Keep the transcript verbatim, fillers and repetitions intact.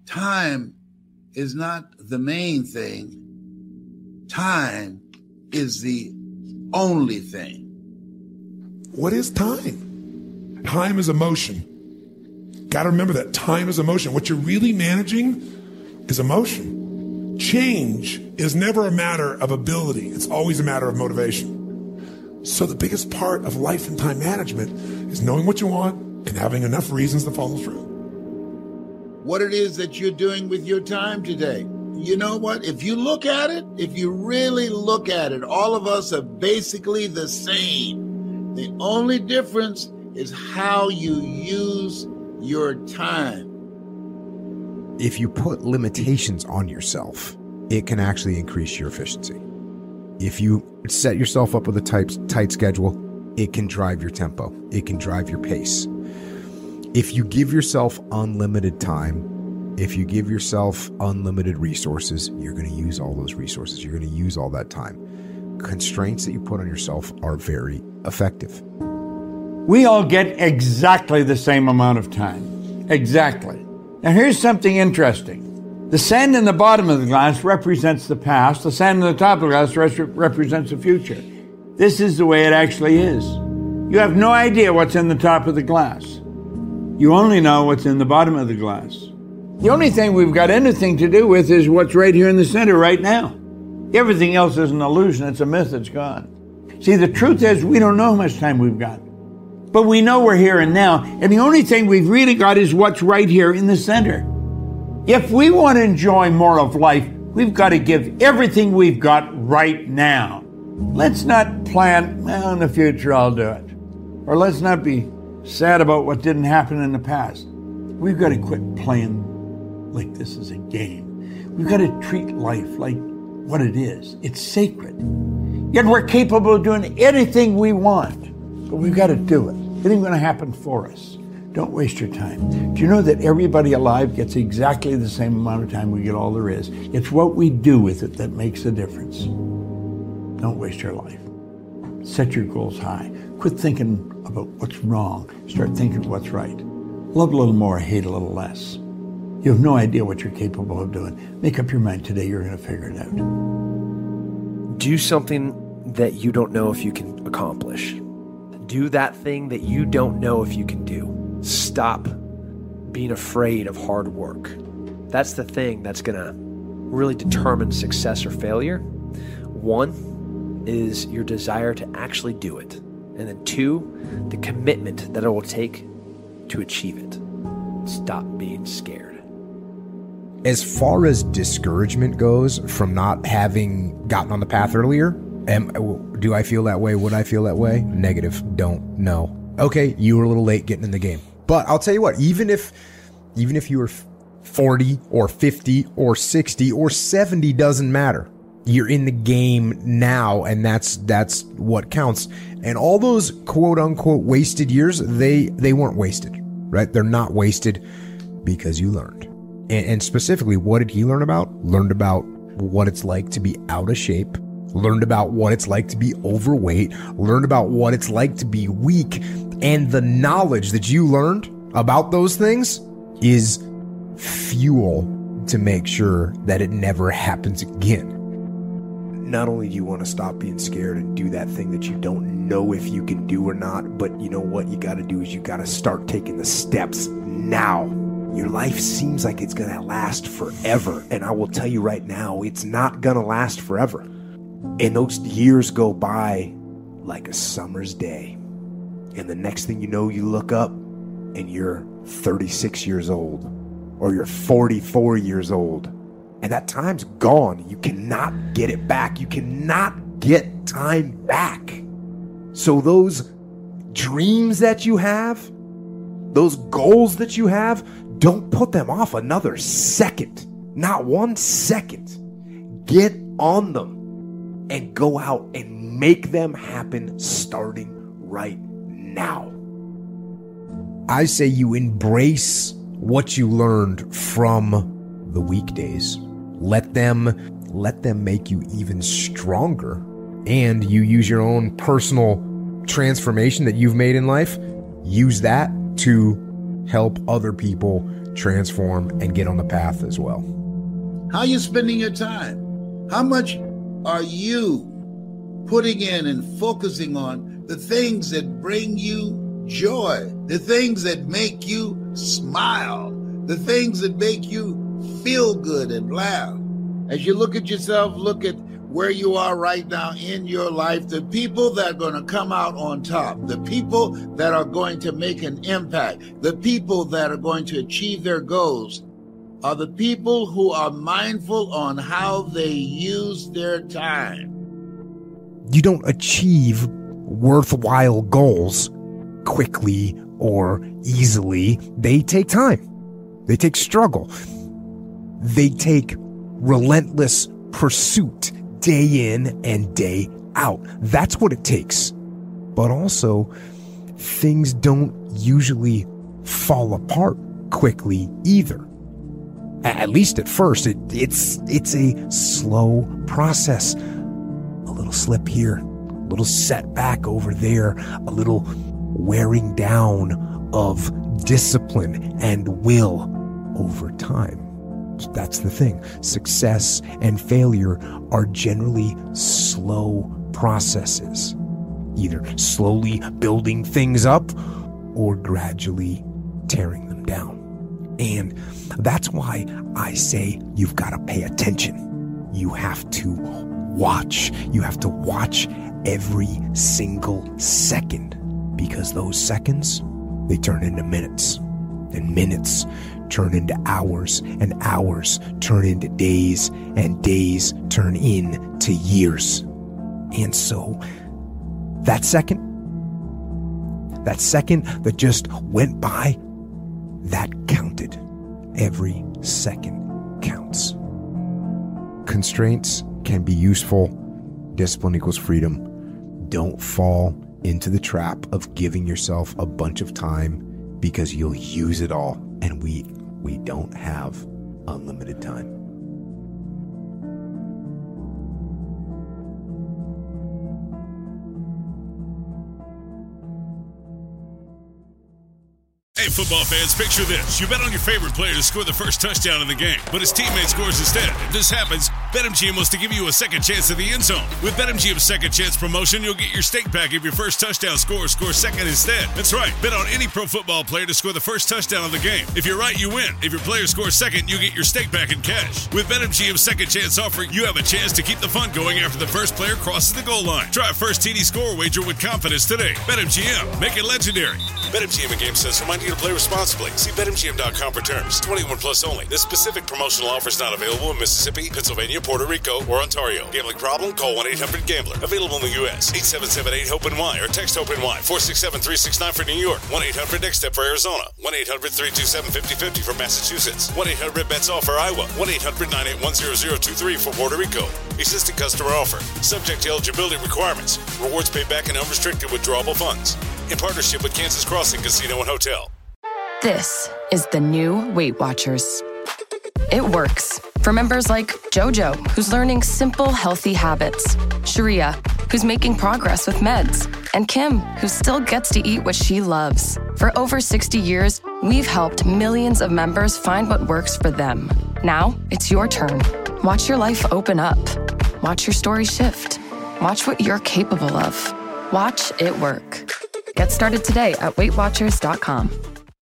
time is not the main thing. Time is the only thing. What is time? Time is emotion. Got to remember that time is emotion. What you're really managing is emotion. Change is never a matter of ability. It's always a matter of motivation. So the biggest part of life and time management is knowing what you want and having enough reasons to follow through. What it is that you're doing with your time today. You know what? If you look at it, if you really look at it, all of us are basically the same. The only difference is how you use your time. If you put limitations on yourself, it can actually increase your efficiency. If you set yourself up with a tight, tight schedule, it can drive your tempo. It can drive your pace. If you give yourself unlimited time, if you give yourself unlimited resources, you're going to use all those resources. You're going to use all that time. Constraints that you put on yourself are very effective. We all get exactly the same amount of time. Exactly. Now here's something interesting. The sand in the bottom of the glass represents the past. The sand in the top of the glass represents the future. This is the way it actually is. You have no idea what's in the top of the glass. You only know what's in the bottom of the glass. The only thing we've got anything to do with is what's right here in the center right now. Everything else is an illusion. It's a myth. It's gone. See, the truth is we don't know how much time we've got. But we know we're here and now, and the only thing we've really got is what's right here in the center. If we want to enjoy more of life, we've got to give everything we've got right now. Let's not plan, well, in the future I'll do it. Or let's not be sad about what didn't happen in the past. We've got to quit playing like this is a game. We've got to treat life like what it is. It's sacred. Yet we're capable of doing anything we want. But we've got to do it. It ain't going to happen for us. Don't waste your time. Do you know that everybody alive gets exactly the same amount of time we get all there is? It's what we do with it that makes a difference. Don't waste your life. Set your goals high. Quit thinking about what's wrong. Start thinking what's right. Love a little more, hate a little less. You have no idea what you're capable of doing. Make up your mind today. You're going to figure it out. Do something that you don't know if you can accomplish. Do that thing that you don't know if you can do. Stop being afraid of hard work. That's the thing that's going to really determine success or failure. One is your desire to actually do it. And then two, the commitment that it will take to achieve it. Stop being scared. As far as discouragement goes from not having gotten on the path earlier, am, do I feel that way? Would I feel that way? Negative. Don't. No. Okay, you were a little late getting in the game. But I'll tell you what, even if even if you were forty or fifty or sixty or seventy, doesn't matter. You're in the game now, and that's that's what counts. And all those quote unquote wasted years, they they weren't wasted, right? They're not wasted because you learned. And, and specifically, what did he learn about? Learned about what it's like to be out of shape, learned about what it's like to be overweight, learned about what it's like to be weak. And the knowledge that you learned about those things is fuel to make sure that it never happens again. Not only do you want to stop being scared and do that thing that you don't know if you can do or not, but you know what you got to do is you got to start taking the steps now. Your life seems like it's going to last forever. And I will tell you right now, it's not going to last forever. And those years go by like a summer's day. And the next thing you know, you look up and you're thirty-six years old or you're forty-four years old. And that time's gone. You cannot get it back. You cannot get time back. So those dreams that you have, those goals that you have, don't put them off another second. Not one second. Get on them and go out and make them happen starting right now. I say you embrace what you learned from the weekdays. Let them let them make you even stronger. And you use your own personal transformation that you've made in life. Use that to help other people transform, and get on the path as well. How are you spending your time? How much are you putting in and focusing on the things that bring you joy, the things that make you smile, the things that make you feel good and laugh? As you look at yourself, look at where you are right now in your life, the people that are going to come out on top, the people that are going to make an impact, the people that are going to achieve their goals are the people who are mindful on how they use their time. You don't achieve worthwhile goals quickly or easily. They take time. They take struggle. They take relentless pursuit day in and day out. That's what it takes. But also, things don't usually fall apart quickly either. At least at first, it, it's it's a slow process. A little slip here, a little setback over there, a little wearing down of discipline and will over time. That's the thing. Success and failure are generally slow processes, either slowly building things up or gradually tearing them down. And that's why I say you've got to pay attention. You have to watch. You have to watch every single second, because those seconds, they turn into minutes, and minutes turn into hours, and hours turn into days, and days turn into years. And so that second, that second that just went by, that counted. Every second counts. Constraints can be useful. Discipline equals freedom. Don't fall into the trap of giving yourself a bunch of time, because you'll use it all. And we we don't have unlimited time. Hey, football fans, picture this. You bet on your favorite player to score the first touchdown in the game, but his teammate scores instead. If this happens, BetMGM wants to give you a second chance at the end zone. With BetMGM's second chance promotion, you'll get your stake back if your first touchdown scorer scores second instead. That's right. Bet on any pro football player to score the first touchdown of the game. If you're right, you win. If your player scores second, you get your stake back in cash. With BetMGM's second chance offer, you have a chance to keep the fun going after the first player crosses the goal line. Try a first T D score wager with confidence today. BetMGM. Make it legendary. BetMGM and GameSense remind you to play responsibly. See Bet M G M dot com for terms. twenty-one plus only. This specific promotional offer is not available in Mississippi, Pennsylvania, Puerto Rico, or Ontario. Gambling problem? Call one eight hundred gambler. Available in the U S eight seven seven eight hope N Y or text HOPE-NY. four six seven three six nine for New York. one eight hundred next step for Arizona. one eight hundred three two seven five zero five zero for Massachusetts. one eight hundred bets all for Iowa. one eight hundred nine eight one zero zero two three for Puerto Rico. Existing customer offer. Subject to eligibility requirements. Rewards paid back in unrestricted withdrawable funds. In partnership with Kansas Crossing Casino and Hotel. This is the new Weight Watchers. It works for members like JoJo, who's learning simple, healthy habits, Sharia, who's making progress with meds, and Kim, who still gets to eat what she loves. For over sixty years, we've helped millions of members find what works for them. Now, it's your turn. Watch your life open up. Watch your story shift. Watch what you're capable of. Watch it work. Get started today at weight watchers dot com.